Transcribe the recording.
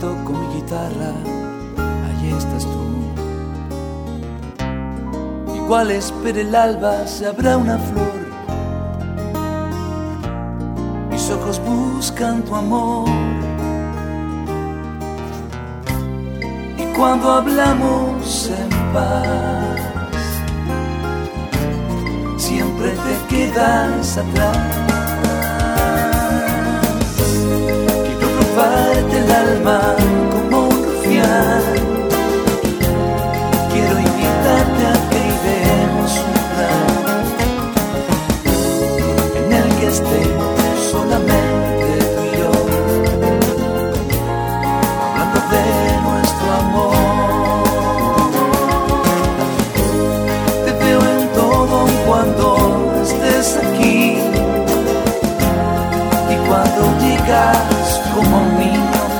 toco mi guitarra, ahí estás tú. Igual espera el alba, se habrá una flor. Mis ojos buscan tu amor. Y cuando hablamos en paz, siempre te quedas atrás. Quiero robarte el alma como un rufián. Quiero invitarte a que ideemos un plan en el que estemos solamente tú y yo, hablando de nuestro amor. Te veo en todo cuando estés aquí, y cuando llegas como un niño